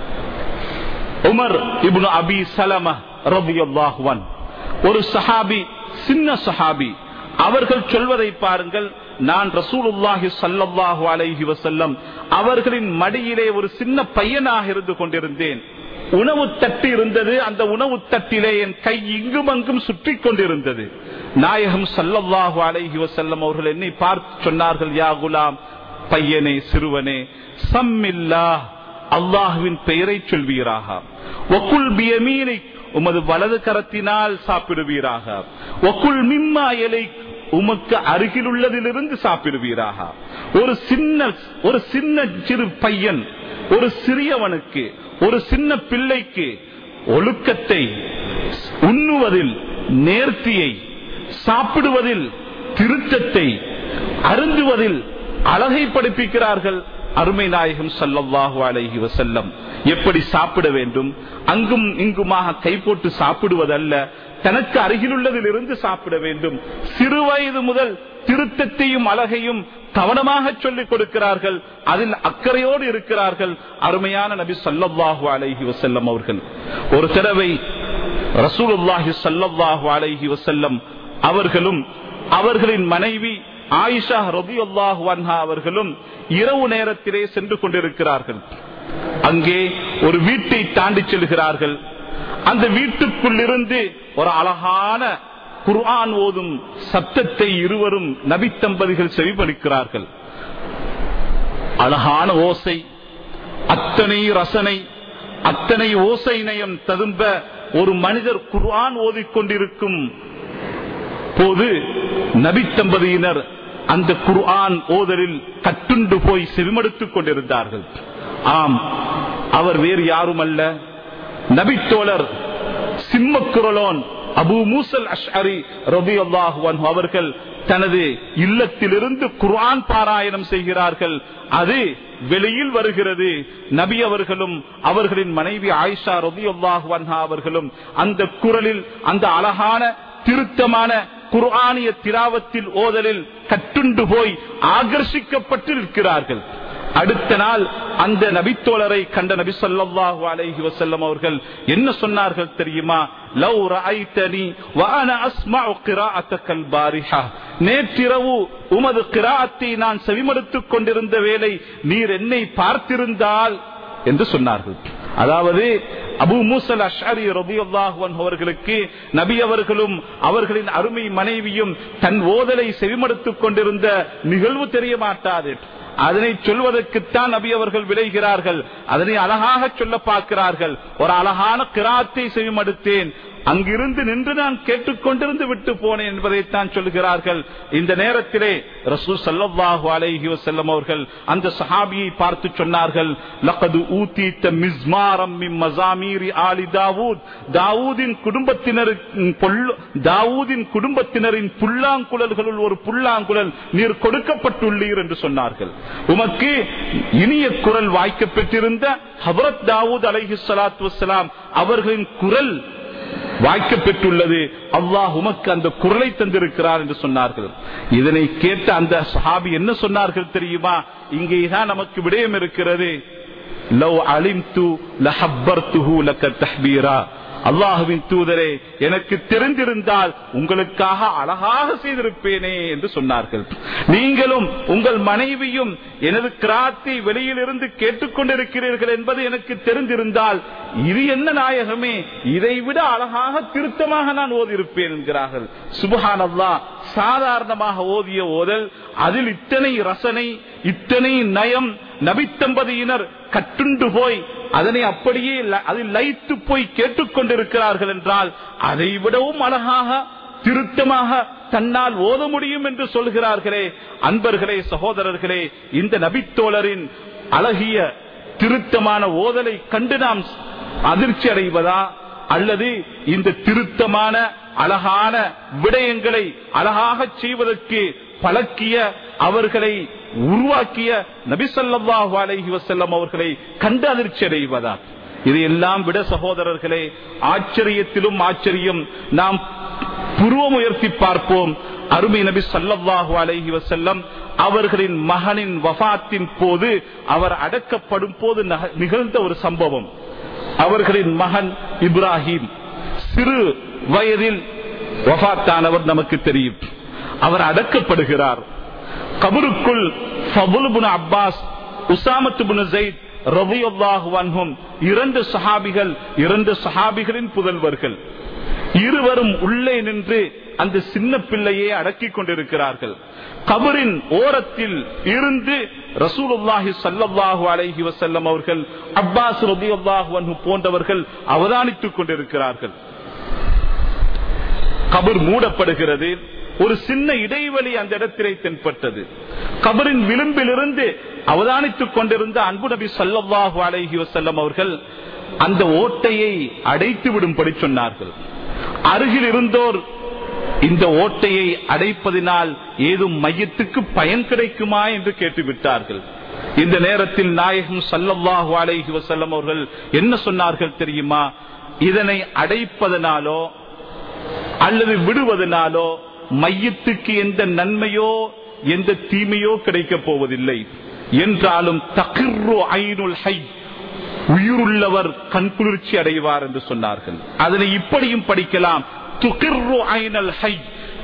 உமர் இப்னு அபி சலமா ரலியல்லாஹு அன்ஹு ஒரு சஹாபி, சின்ன சஹாபி, அவர்கள் சொல்வதை பாருங்கள். நான் ரசூலுல்லாஹி ஸல்லல்லாஹு அலைஹி வஸல்லம் அவர்களின் மடியிலே ஒரு சின்ன பையனாக இருந்து கொண்டிருந்தேன். உணவு தட்டு இருந்தது, அந்த உணவு தட்டிலே என் கை இங்கும் அங்கும் சுற்றி கொண்டிருந்தது. நாயகம் ஸல்லல்லாஹு அலைஹி வஸல்லம் அவர்கள் என்னை பார்த்து சொன்னார்கள், யா குலாம், பையனே, சிறுவனே, சம்மில்லாஹ், அல்லாஹ்வின் பெயரை சொல்வீராக, வகுல் பியமீனிக், உமது வலது கரத்தினால் சாப்பிடுவீராக, வகுல் மிம்மா இலைக், உமக்கு அருகில் உள்ளதிலிருந்து சாப்பிடுவீராக. ஒரு சின்ன ஒரு சின்ன சிறு பையன், ஒரு சிறியவனுக்கு, ஒரு சின்ன பிள்ளைக்கு ஒழுக்கத்தை, உண்ணுவதில் நேர்த்தியை, சாப்பிடுவதில் திருத்தத்தை, அருந்துவதில் அழகை படிப்பிக்கிறார்கள் அருமை நாயகம் ஸல்லல்லாஹு அலைஹி வஸல்லம். எப்படி சாப்பிட வேண்டும், அங்கும் இங்குமாக கை போட்டு சாப்பிடுவதல்ல, தனக்கு அருகிலுள்ளதில் இருந்து சாப்பிட வேண்டும். சிறு வயது முதல் திருத்தத்தையும் அழகையும் கவனமாக சொல்லிக் கொடுக்கிறார்கள், அதில் அக்கறையோடு இருக்கிறார்கள் அருமையான நபி ஸல்லல்லாஹு அலைஹி வஸல்லம் அவர்கள். ஒரு தடவை ரசூலுல்லாஹி ஸல்லல்லாஹு அலைஹி வஸல்லம் அவர்களும் அவர்களின் மனைவி ஆயிஷா ரலியல்லாஹு அன்ஹா அவர்களும் இரவு நேரத்திலே சென்று கொண்டிருக்கிறார்கள். அங்கே ஒரு வீட்டை தாண்டி செல்கிறார்கள். அந்த வீட்டுக்குள் இருந்து ஒரு அழகான குர்ஆன் ஓதும் சப்தத்தை இருவரும் நபி தம்பதிகள் செவிமடுக்கிறார்கள். அழகான ஓசை, அத்தனை ரசனை, அத்தனை ஓசை நயம் ததும்ப ஒரு மனிதர் குர்ஆன் ஓதிக்கொண்டிருக்கும் போது நபி தம்பதியினர் அந்த குர்ஆன் ஓதலில் கட்டுண்டு போய் செவிமடுத்துக் கொண்டிருந்தார்கள். ஆம், அவர் வேறு யாரும் அல்ல, நபி தோழர் சிம்மக்குரலோன் அபூ மூசல் அஷ்அரி ரலியல்லாஹு அன்ஹு அவர்கள் தனது இல்லத்திலிருந்து குர்ஆன் பாராயணம் செய்கிறார்கள். அது வெளியில் வருகிறது. நபி அவர்களும் அவர்களின் மனைவி ஆயிஷா ரலியல்லாஹு அன்ஹா அவர்களும் அந்த குரலில், அந்த அழகான திருத்தமான குர்ஆனிய திலாவத்தில் ஓதலில் கட்டுண்டு போய் ஆகர்ஷிக்கப்பட்டு இருக்கிறார்கள். அடுத்த நாள் அந்த நபித்தோழரை கண்ட நபி ஸல்லல்லாஹு அலைஹி வஸல்லம் அவர்கள் என்ன சொன்னார்கள் தெரியுமா? லவ் ரஅய்தனி வ அனா அஸ்மஉ கிராஅத்தகல் பாரிஹா, நேற்றிரவு உமது கிராஅத்தை நான் செவிமடுத்துக் கொண்டிருந்த வேளை நீர் என்னை பார்த்திருந்தால் என்று சொன்னார்கள். அதாவது அபூ மூசல் அஷ்அரி ரலியல்லாஹு அன்ஹு அவர்களுக்கு நபி அவர்களும் அவர்களின் அருமை மனைவியும் தன் ஓதலை செவிமடுத்துக் கொண்டிருந்த நிகழ்வு தெரிய மாட்டாது. அதனை சொல்வதற்குத்தான் நபி அவர்கள் விளைகிறார்கள். அதனை அழகாக சொல்ல பார்க்கிறார்கள். ஒரு அழகான கிராத்தை செவிமடுத்தேன், அங்கிருந்து நின்று நான் கேட்டுக்கொண்டிருந்து விட்டு போனேன் என்பதைத்தான் சொல்கிறார்கள். இந்த நேரத்திலே ரசூல் ஸல்லல்லாஹு அலைஹி வஸல்லம் அவர்கள் அந்த சஹாபியை பார்த்து சொன்னார்கள், லகது ஊதீத மிஸ்மாரம் மின் மஸாமீரி ஆலி தாவூத், தாவூதின் குடும்பத்தினரின் தாவூதின் குடும்பத்தினரின் புல்லாங்குழல்களுள் ஒரு புல்லாங்குழல் நீர் கொடுக்கப்பட்டுள்ளீர் என்று சொன்னார்கள். உமக்கு இனிய குரல் வாய்க்கப்பட்டிருந்த ஹஜ்ரத் தாவூத் அலைஹிஸ்ஸலாத்து வஸ்ஸலாம் அவர்களின் குரல் வாய்க்கப்பட்டுள்ளது. அல்லாஹ் உமக்கு அந்த குரலை தந்திருக்கிறார் என்று சொன்னார்கள். இதனை கேட்ட அந்த சஹாபி என்ன சொன்னார்கள் தெரியுமா? இங்கேதான் நமக்கு விடயம் இருக்கிறது. லவ் அலிம்து லஹப்பர்துஹு லக தஹ்பீரா, அல்லாஹுவின் தூதரே, எனக்கு தெரிந்திருந்தால் உங்களுக்காக அழகாக செய்திருப்பேனே என்று சொன்னார்கள். நீங்களும் உங்கள் மனைவியும் எனது கிராத்தை வெளியிலிருந்து கேட்டுக்கொண்டிருக்கிறீர்கள் என்பது எனக்கு தெரிந்திருந்தால் இது என்ன நாயகமே, இதைவிட அழகாக திருத்தமாக நான் ஓதியிருப்பேன் என்கிறார்கள். சுப்ஹானல்லாஹ், சாதாரணமாக ஓதிய ஓதல், அதில் இத்தனை ரசனை, இத்தனை நயம், நபித்தம்பதியினர் கட்டுண்டு போய் அதனை அப்படியே அதில் லயித்து போய் கேட்டுக்கொண்டிருக்கிறார்கள் என்றால் அதை விடவும் அழகாக திருத்தமாக தன்னால் ஓத முடியும் என்று சொல்கிறார்களே. அன்பர்களே, சகோதரர்களே, இந்த நபித்தோழரின் அழகிய திருத்தமான ஓதலை கண்டு நாம் அதிர்ச்சி அடைவதா, அல்லது இந்த திருத்தமான அழகான விடயங்களை அழகாக செய்வதற்கு பழக்கிய அவர்களை உருவாக்கிய நபி ஸல்லல்லாஹு அலைஹி வஸல்லம் அவர்களை கண்டு அதிர்ச்சி அடைவதா? இதையெல்லாம் விட சகோதரர்களே, ஆச்சரியத்திலும் ஆச்சரியம். நாம் புருவம் உயர்த்தி பார்ப்போம். அருமை நபி ஸல்லல்லாஹு அலைஹி வஸல்லம் அவர்களின் மகனின் வஃபாத்தின் போது, அவர் அடக்கப்படும் போது நிகழ்ந்த ஒரு சம்பவம். அவர்களின் மகன் இப்ராஹிம் சிறு வயதில் வஃபாத்தானவர் நமக்கு தெரியும். அவர் அடக்கப்படுகிறார். கபருக்குள் ஃபதுல் இப்னு அப்பாஸ், உஸாமத் இப்னு ஸைத் ரலியல்லாஹு அன்ஹும் இரண்டு சஹாபிகள், இரண்டு சஹாபிகளின் புதல்வர்கள் இருவரும் உள்ளே நின்று அந்த சின்ன பிள்ளையை அடக்கிக் கொண்டிருக்கிறார்கள். கபரின் ஓரத்தில் இருந்து ரசூலுல்லாஹி ஸல்லல்லாஹு அலைஹி வஸல்லம் அவர்கள், அப்பாஸ் ரலியல்லாஹு அன்ஹு போன்றவர்கள் அவதானித்துக் கொண்டிருக்கிறார்கள். கபர் மூடப்படுகிறது. ஒரு சின்ன இடைவெளி அந்த இடத்திலே தென்பட்டது. கபரின் விளிம்பிலிருந்து அவதானித்துக் கொண்டிருந்த அன்பு நபி ஸல்லல்லாஹு அலைஹி வஸல்லம் அவர்கள் அந்த ஓட்டையை அடைத்து விடும்படி சொன்னார்கள். அருகில் இருந்தோர் இந்த ஓட்டையை அடைப்பதினால் ஏதும் மையத்துக்கு பயன் கிடைக்குமா என்று கேட்டுவிட்டார்கள். இந்த நேரத்தில் நாயகம் ஸல்லல்லாஹு அலைஹி வஸல்லம் அவர்கள் என்ன சொன்னார்கள் தெரியுமா? இதனை அடைப்பதனாலோ அல்லது விடுவதனாலோ மையத்துக்கு எந்த நன்மையோ எந்த தீமையோ கிடைக்கப் போவதில்லை. என்றாலும் தகிர்ரு ஐனுல் ஹை, உயிருள்ளவர் கண்குளிர்ச்சி அடைவார் என்று சொன்னார்கள். அதனை இப்படியும் படிக்கலாம், துகிர்ரு ஐனல் ஹை,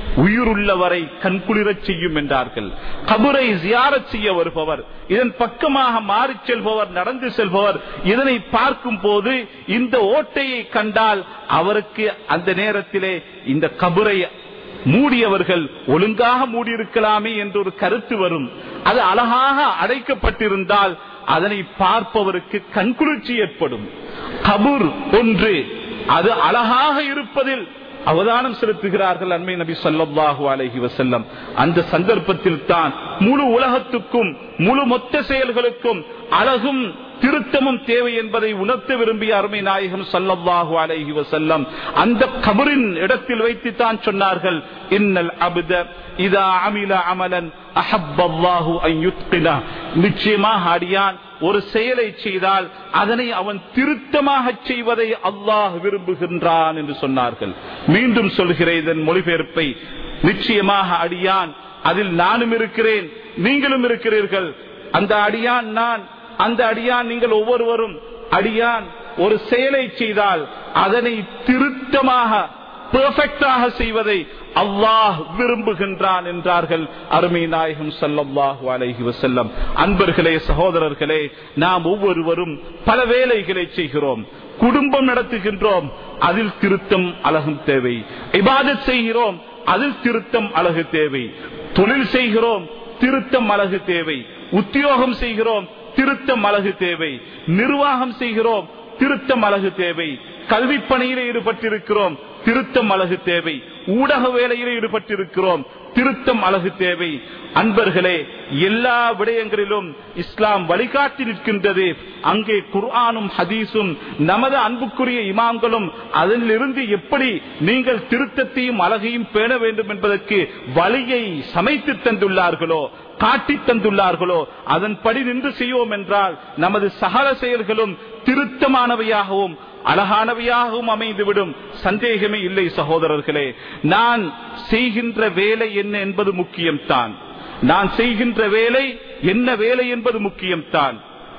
உயிருள்ளவரை கண்குளிரச் செய்யும் என்றார்கள். கபரை ஜியாரத் செய்ய வருபவர், இதன் பக்கமாக மாறி செல்பவர், நடந்து செல்பவர் இதனை பார்க்கும் போது இந்த ஓட்டையை கண்டால் அவருக்கு அந்த நேரத்திலே இந்த கபரை மூடியவர்கள் ஒழுங்காக மூடியிருக்கலாமே என்ற ஒரு கருத்து வரும். அது அழகாக அடைக்கப்பட்டிருந்தால் அதனை பார்ப்பவருக்கு கண்குளிர்ச்சி ஏற்படும். கபூர் ஒன்று அது அழகாக இருப்பதில் அவதானம் செலுத்துகிறார்கள் அன்மை நபி ஸல்லல்லாஹு அலைஹி வஸல்லம். அந்த சந்தர்ப்பத்தில் தான் முழு உலகத்துக்கும் முழு மொத்த செயல்களுக்கும் அழகும் திருத்தமும் தேவை என்பதை உணர்த்த விரும்பிய அருமை நாயகம் ஸல்லல்லாஹு அலைஹி வஸல்லம் அந்த கபரின் இடத்தில் வைத்து தான் சொன்னார்கள், இன்னல் அப்த இதா அமில அமலன் அஹப்பல்லாஹு அன் யுத்கினா. நிச்சயமாக அடியான் ஒரு செயலை செய்தால் அதனை அவன் திருத்தமாக செய்வதை அல்லாஹ் விரும்புகின்றான் என்று சொன்னார்கள். மீண்டும் சொல்கிறேன் இதன் மொழிபெயர்ப்பை, நிச்சயமாக அடியான் அதில் நானும் இருக்கிறேன், நீங்களும் இருக்கிறீர்கள். அந்த அடியான் நான், அந்த அடியான் நீங்கள் ஒவ்வொருவரும். அடியான் ஒரு செயலை செய்தால் அதனை திருத்தமாக பெர்ஃபெக்டாக செய்வதை அல்லாஹ் விரும்புகின்றான் என்றார்கள் அருமை நாயகம் ஸல்லல்லாஹு அலைஹி வஸல்லம். அன்பர்களே, சகோதரர்களே, நாம் ஒவ்வொருவரும் பல வேலைகளை செய்கிறோம். குடும்பம் நடத்துகின்றோம், அதில் திருத்தம் அழகும் தேவை. இபாதத் செய்கிறோம், அதில் திருத்தம் அழகு தேவை. தொழில் செய்கிறோம், திருத்தம் அழகு தேவை. உத்தியோகம் செய்கிறோம், திருத்தம் அழகு தேவை. நிர்வாகம் செய்கிறோம், திருத்தம் அழகு தேவை. கல்வி பணியில் ஈடுபட்டிருக்கிறோம், திருத்தம் அழகு தேவை. ஊடக வேலையில் ஈடுபட்டிருக்கிறோம், திருத்தம் அழகு தேவை. அன்பர்களே, எல்லா விடயங்களிலும் இஸ்லாம் வழிகாட்டி நிற்கின்றது. அங்கே குர்ஆனும் ஹதீஸும் நமது அன்புக்குரிய இமாம்களும் அதிலிருந்து எப்படி நீங்கள் திருத்தத்தையும் அழகையும் பேண வேண்டும் என்பதற்கு வழியை சமைத்து தந்துள்ளார்களோ, காட்டி தந்துள்ளார்களோ, அதன்படி நின்று செய்வோம் என்றால் நமது சகல செயல்களும் திருத்தமானவையாகவும் அழகானவையாகவும் அமைந்துவிடும். சந்தேகமே இல்லை சகோதரர்களே. நான் செய்கின்ற வேலை என்ன என்பது முக்கியம்தான். நான் செய்கின்ற வேலை என்ன வேலை என்பது முக்கியம்தான்.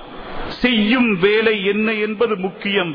செய்யும் வேலை என்ன என்பது முக்கியம்.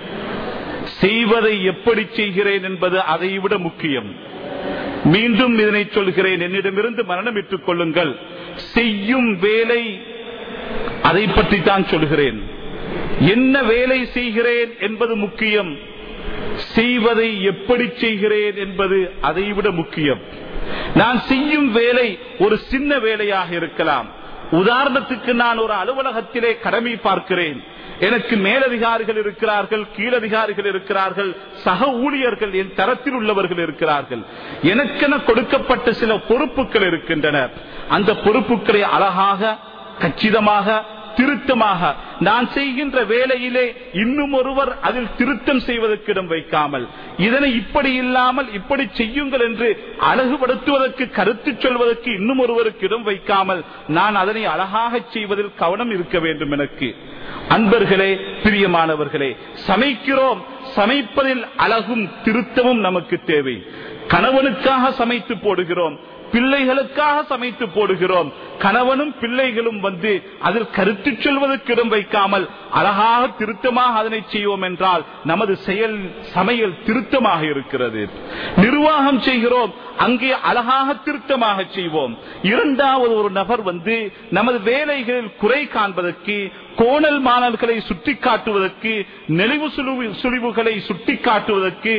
செய்வதை எப்படி செய்கிறேன் என்பது அதை விட முக்கியம். மீண்டும் இதனை சொல்கிறேன், என்னிடமிருந்து மரணம் பெற்றுக் கொள்ளுங்கள். செய்யும் வேலை அதை பற்றி தான் சொல்கிறேன். என்ன வேலை செய்கிறேன் என்பது முக்கியம். செய்வதை எப்படி செய்கிறேன் என்பது அதை விட முக்கியம். நான் செய்யும் வேலை ஒரு சின்ன வேலையாக இருக்கலாம். உதாரணத்துக்கு, நான் ஒரு அலுவலகத்திலே கடமை பார்க்கிறேன். எனக்கு மேலதிகாரிகள் இருக்கிறார்கள், கீழதிகாரிகள் இருக்கிறார்கள், சக ஊழியர்கள் என் தரத்தில் உள்ளவர்கள் இருக்கிறார்கள். எனக்கென கொடுக்கப்பட்ட சில பொறுப்புகள் இருக்கின்றன. அந்த பொறுப்புகளை அழகாக, கச்சிதமாக, திருத்தமாக நான் செய்கின்ற வேலையிலே இன்னும் ஒருவர் அதில் திருத்தம் செய்வதற்கு இடம் வைக்காமல், இதனை இப்படி இல்லாமல் இப்படி செய்யுங்கள் என்று அழகுபடுத்துவதற்கு, கருத்து சொல்வதற்கு இன்னும் ஒருவருக்கு இடம் வைக்காமல் நான் அதனை அழகாக செய்வதில் கவனம் இருக்க வேண்டும் எனக்கு. அன்பர்களே, பிரியமானவர்களே, சமைக்கிறோம், சமைப்பதில் அழகும் திருத்தமும் நமக்கு தேவை. கணவனுக்காக சமைத்து போடுகிறோம், பிள்ளைகளுக்காக சமைத்து போடுகிறோம். கணவனும் பிள்ளைகளும் வந்து அதில் கருத்து சொல்வதற்கு இடம் வைக்காமல் அழகாக திருத்தமாக அதனை செய்வோம் என்றால் நமது செயல் சமையல் திருத்தமாக இருக்கிறது. நிர்வாகம் செய்கிறோம், அங்கே அழகாக திருத்தமாக செய்வோம். இரண்டாவது ஒரு நபர் வந்து நமது வேலைகளில் குறை காண்பதற்கு, கோணல் மாணல்களை சுட்டி காட்டுவதற்கு, நெளிவு சுழிவுகளை சுட்டி காட்டுவதற்கு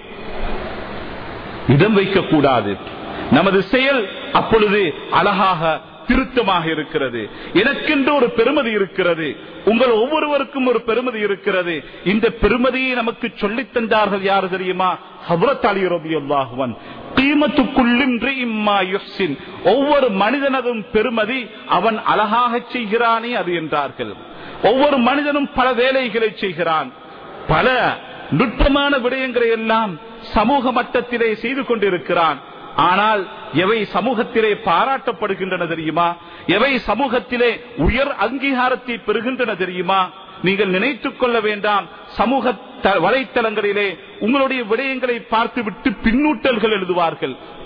இடம் வைக்கக்கூடாது. நமது செயல் அப்பொழுது அழகாக திருத்தமாக இருக்கிறது. எனக்கென்று ஒரு பெருமதி இருக்கிறது, உங்கள் ஒவ்வொருவருக்கும் ஒரு பெருமதி இருக்கிறது. இந்த பெருமதியை நமக்கு சொல்லித் தந்தார்கள் யார் தெரியுமா? ஹஜ்ரத் அலி ரலியல்லாஹு அன்ஹு. ஒவ்வொரு மனிதனதும் பெருமதி அவன் அழகாக செய்கிறானே அது என்றார்கள். ஒவ்வொரு மனிதனும் பல வேலைகளை செய்கிறான், பல நுட்பமான விடயங்களை எல்லாம் சமூக மட்டத்திலே செய்து கொண்டிருக்கிறான். ஆனால் எவை சமூகத்திலே பாராட்டப்படுகின்றன தெரியுமா? எவை சமூகத்திலே உயர் அங்கீகாரத்தை பெறுகின்றன தெரியுமா? நீங்கள் நினைத்துக் கொள்ள வேண்டாம். சமூக வலைத்தளங்களிலே உங்களுடைய விடயங்களை பார்த்துவிட்டு பின்னூட்டல்கள் எழுதுவார்கள்.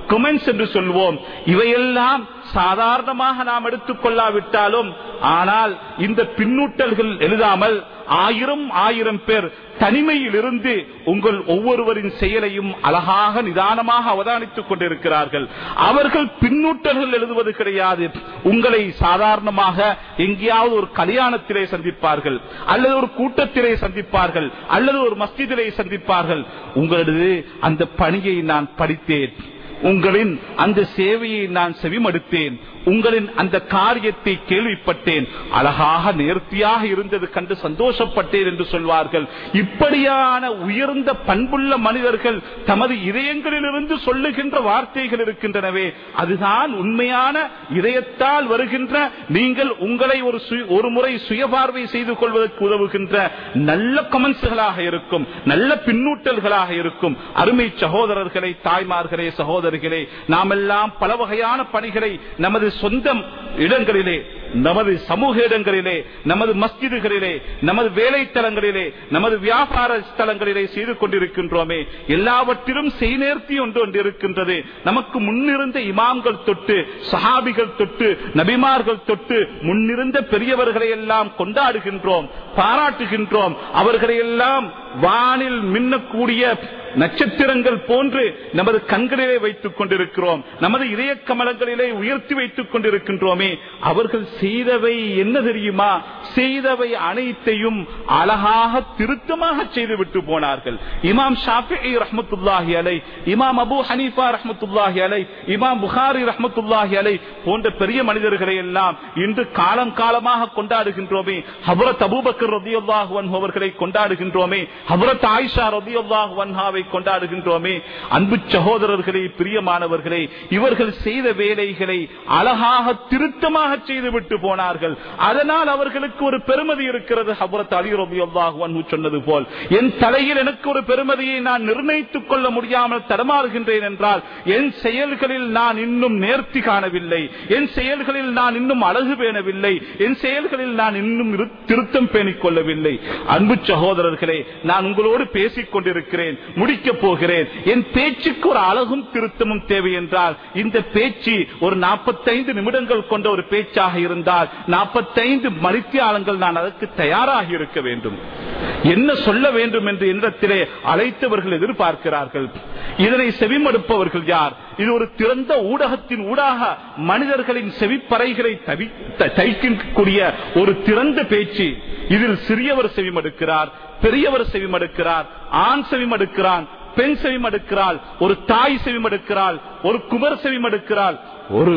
கமெண்ட்ஸ் என்று சொல்வோம். இவையெல்லாம் சாதாரணமாக நாம் எடுத்துக் கொள்ளாவிட்டாலும், ஆனால் இந்த பின்னூட்டல்கள் எழுதாமல் ஆயிரம் ஆயிரம் பேர் தனிமையில் இருந்து உங்கள் ஒவ்வொருவரின் செயலையும் அழகாக நிதானமாக அவதானித்துக் கொண்டிருக்கிறார்கள். அவர்கள் பின்னூட்டல்கள் எழுதுவது கிடையாது. உங்களை சாதாரணமாக எங்கேயாவது ஒரு கல்யாணத்திலே சந்திப்பார்கள், அல்லது ஒரு கூட்டத்திலே சந்திப்பார்கள், அல்லது ஒரு மஸ்ஜிதிலே சந்திப்பார்கள். உங்களது அந்த பணியை நான் படித்தேன், உங்களின் அந்த சேவையை நான் செவிமடுத்தேன், உங்களின் அந்த காரியத்தை கேள்விப்பட்டேன், அழகாக நேர்த்தியாக இருந்தது கண்டு சந்தோஷப்பட்டேன் என்று சொல்வார்கள். இப்படியான உயர்ந்த பண்புள்ள மனிதர்கள் தமது இதயங்களிலிருந்து சொல்லுகின்ற வார்த்தைகள் இருக்கின்றனவே, அதுதான் உண்மையான இதயத்தால் வருகின்ற, நீங்கள் உங்களை ஒரு ஒரு முறை சுயபார்வை செய்து கொள்வதற்கு உதவுகின்ற நல்ல கமெண்ட்ஸ்களாக இருக்கும், நல்ல பின்னூட்டல்களாக இருக்கும். அருமை சகோதரர்களை, தாய்மார்களே, சகோதரிகளே, நாமெல்லாம் பல வகையான பணிகளை நமது சொந்த இடங்களிலே, நமது சமூக இடங்களிலே, நமது மஸ்ஜிதுகளிலே, நமது வேலை தலங்களிலே, நமது வியாபார ஸ்தலங்களிலே செய்து கொண்டிருக்கின்றோமே. எல்லாவற்றிலும் செய்நேர்த்தி ஒன்று ஒன்று இருக்கின்றது. நமக்கு முன்னிருந்த இமாம்கள் தொட்டு, சஹாபிகள் தொட்டு, நபிமார்கள் தொட்டு, முன்னிருந்த பெரியவர்களை எல்லாம் கொண்டாடுகின்றோம், பாராட்டுகின்றோம். அவர்களை எல்லாம் வானில் மின்னக்கூடிய நட்சத்திரங்கள் போன்று நமது கண்களிலே வைத்துக் கொண்டிருக்கிறோம், நமது இதய கமலங்களிலே உயர்த்தி வைத்துக் கொண்டிருக்கின்றோமே. அவர்கள் செய்தவை என்ன தெரியுமா? செய்தவை அனைத்தையும் அழகாக திருத்தமாக செய்துவிட்டு போனார்கள். இமாம் ஷாஃபிஈ ரஹ்மத்துல்லாஹி அலைஹி, இமாம் அபூ ஹனீஃபா ரஹ்மத்துல்லாஹி அலைஹி, இமாம் புகாரி ரஹ்மத்துல்லாஹி அலைஹி போன்ற பெரிய மனிதர்களை எல்லாம் இன்று காலம் காலமாக கொண்டாடுகின்றோமே. ஹஜ்ரத் அபூபக்கர் ரலியல்லாஹு அன்ஹு அவர்களை கொண்டாடுகின்றோமே, ஹஜ்ரத் ஆயிஷா ரலியல்லாஹு அன்ஹாவை கொண்டாடுகின்றோமே. அன்பு சகோதரர்களே, பிரியமானவர்களே, இவர்கள் செய்த வேலைகளை அழகாக திருத்தமாக செய்துவிட்டு போனார்கள். அதனால் அவர்களுக்கு ஒரு பெருமதி இருக்கிறது. ஹஜ்ரத் அலி ரலியல்லாஹு அன்ஹு சொன்னது போல், என் தலையில் எனக்கு ஒரு பெருமதியை நான் நிர்ணயித்துக் கொள்ள முடியாமல் தடமாறுகின்றேன் என்றால், என் செயல்களில் நான் இன்னும் நேர்த்தி காணவில்லை, என் செயல்களில் நான் இன்னும் அழகு பேணவில்லை, என் செயல்களில் நான் இன்னும் திருத்தம் பேணிக் கொள்ளவில்லை. அன்பு சகோதரர்களே, நான் உங்களோடு பேசிக் கொண்டிருக்கிறேன், முடிக்க போகிறேன். என் பேச்சுக்கு ஒரு அழகும் திருத்தமும் தேவை என்றால், இந்த பேச்சு ஒரு நாற்பத்தைந்து நிமிடங்கள் கொண்ட ஒரு பேச்சாக இருந்தால் நாற்பத்தைந்து மணித்தியாலங்கள் நான் அதற்கு தயாராகி இருக்க வேண்டும். என்ன சொல்ல வேண்டும் என்று எண்ணத்திலே அழைத்தவர்கள் எதிர்பார்க்கிறார்கள். இதனை செவிமடுப்பவர்கள் யார்? இது ஒரு திறந்த ஊடகத்தின் ஊடாக மனிதர்களின் செவிப்பறைகளை தைக்கக்கூடிய ஒரு திறந்த பேச்சு. இதில் சிறியவர் செவிமடுக்கிறார், பெரியவர் செவிமடுக்கிறார், ஆண் செவிமடுக்கிறான், பெண் செவிமடுக்கிறாள், ஒரு தாய் செவிமடுக்கிறாள், ஒரு குமர் செவிமடுக்கிறாள், ஒரு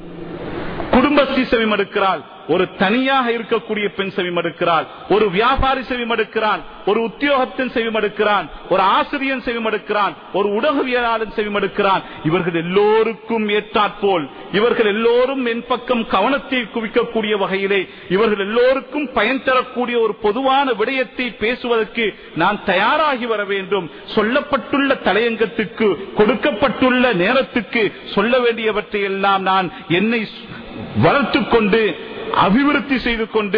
குடும்பஸ்தி செவிமடுக்கிறாள், ஒரு தனியாக இருக்கக்கூடிய பெண் செவிமடுக்கிறாள், ஒரு வியாபாரி செவிமடுக்கிறான், ஒரு உத்தியோகத்தின் செவிமடுக்கிறான், ஒரு ஆசிரியன் செவிமடுக்கிறான், ஒரு உடகவியலாளன் செவிமடுக்கிறான். இவர்கள் எல்லோருக்கும் ஏற்றாற்போல், இவர்கள் எல்லோரும் என் பக்கம் கவனத்தை குவிக்கக்கூடிய வகையிலே, இவர்கள் எல்லோருக்கும் பயன் தரக்கூடிய ஒரு பொதுவான விடயத்தை பேசுவதற்கு நான் தயாராகி வர வேண்டும். சொல்லப்பட்டுள்ள தலையங்கத்துக்கு, கொடுக்கப்பட்டுள்ள நேரத்துக்கு சொல்ல வேண்டியவற்றை எல்லாம் நான் என்னை வளர்த்துக் கொண்டு அபிவிருத்தி செய்து கொண்டு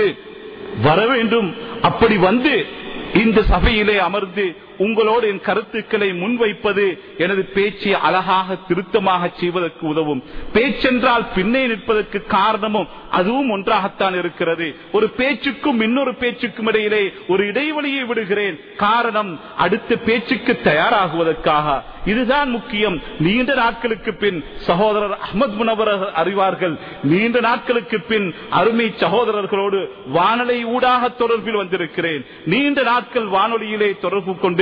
வர வேண்டும். அப்படி வந்து இந்த சபையிலே அமர்ந்து உங்களோடு என் கருத்துக்களை முன்வைப்பது எனது பேச்சை அழகாக திருத்தமாக செய்வதற்கு உதவும். பேச்சென்றால் பின்னே நிற்பதற்கு காரணமும் அதுவும் ஒன்றாகத்தான் இருக்கிறது. ஒரு பேச்சுக்கும் இன்னொரு பேச்சுக்கும் இடையிலே ஒரு இடைவெளியை விடுகிறேன். காரணம், அடுத்த பேச்சுக்கு தயாராகுவதற்காக. இதுதான் முக்கியம். நீண்ட நாட்களுக்கு பின் சகோதரர் அஹ்மத் முனவர் அறிவார்கள், நீண்ட நாட்களுக்கு பின் அருமை சகோதரர்களோடு வானொலி ஊடாக தொடர்பில் வந்திருக்கிறேன். நீண்ட நாட்கள் வானொலியிலே தொடர்பு கொண்டு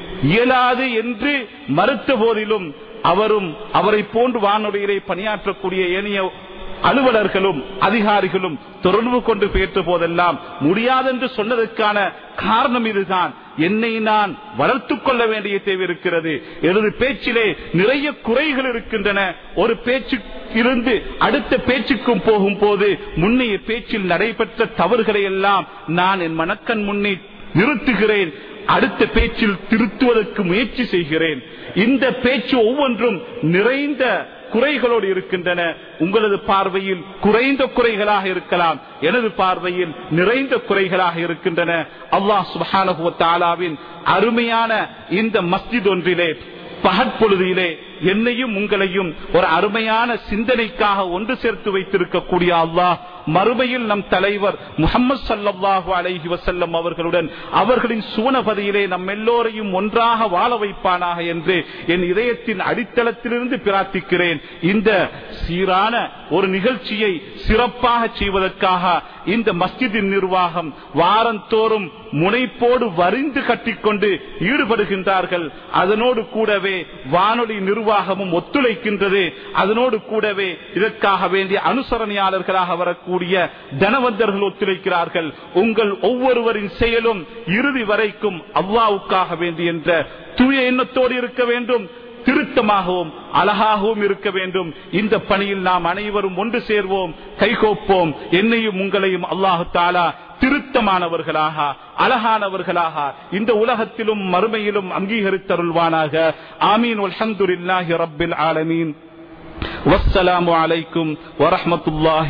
இயலாது என்று மறுத்த போதிலும் அவரும் அவரை போன்று வானொலியிலே பணியாற்றக்கூடிய ஏனைய அலுவலர்களும் அதிகாரிகளும் தொடர்பு கொண்டு பேற்ற போதெல்லாம் முடியாதென்று சொன்னதற்கான காரணம் இதுதான். என்னை நான் வளர்த்துக் கொள்ள வேண்டிய தேவை இருக்கிறது. எனது பேச்சிலே நிறைய குறைகள் இருக்கின்றன. ஒரு பேச்சு இருந்து அடுத்த பேச்சுக்கும் போகும் போது முன்னைய பேச்சில் நடைபெற்ற தவறுகளை எல்லாம் நான் என் மனக்கண் முன்னே நிறுத்துகிறேன். அடுத்த பேச்சில் திருத்துவதற்கு முயற்சி செய்கிறேன். இந்த பேச்சு ஒவ்வொன்றும் நிறைந்த குறைகளோடு இருக்கின்றன. உங்களது பார்வையில் குறைந்த குறைகளாக இருக்கலாம், எனது பார்வையில் நிறைந்த குறைகளாக இருக்கின்றன. அல்லாஹ் சுப்ஹானஹு வ தஆலாவின் அருமையான இந்த மஸ்ஜித் ஒன்றிலே பகற்பொழுதிலே என்னையும் உங்களையும் ஒரு அருமையான சிந்தனைக்காக ஒன்று சேர்த்து வைத்திருக்கக்கூடிய அல்லாஹ் மறுமையில் நம் தலைவர் முஹம்மது ஸல்லல்லாஹு அலைஹி வஸல்லம் அவர்களுடன் அவர்களின் சுவனபதியிலே நம் எல்லோரையும் ஒன்றாக வாழ வைப்பானாக என்று என் இதயத்தின் அடித்தளத்திலிருந்து பிரார்த்திக்கிறேன். இந்த சீரான ஒரு நிகழ்ச்சியை சிறப்பாக செய்வதற்காக இந்த மஸ்ஜிதின் நிர்வாகம் வாரந்தோறும் முனைப்போடு வரிந்து கட்டிக்கொண்டு ஈடுபடுகின்றார்கள். அதனோடு கூடவே வானொலி நிர்வாகமும் ஒத்துழைக்கின்றது. அதனோடு கூடவே இதற்காக வேண்டிய அனுசரணையாளர்களாக வரக்கூடிய தனவந்தர்கள் ஒத்துழைக்கிறார்கள். உங்கள் ஒவ்வொருவரின் செயலும் இறுதி வரைக்கும் அல்லாஹ்வுக்காக வேண்டி என்ற தூய எண்ணத்தோடு இருக்க வேண்டும், திருத்தமாகவும் அழகாகவும் இருக்க வேண்டும். இந்த பணியில் நாம் அனைவரும் ஒன்று சேர்வோம், கைகோப்போம். என்னையும் உங்களையும் அல்லாஹு தஆலா திருத்தமானவர்களாக அழகானவர்களாக இந்த உலகத்திலும் மறுமையிலும் அங்கீகரித்தருள்வானாக. ஆமீன். வல்ஹம்துலில்லாஹி ரப்பில் ஆலமீன். வஸ்ஸலாமு அலைக்கும் வரஹ்மத்துல்லாஹி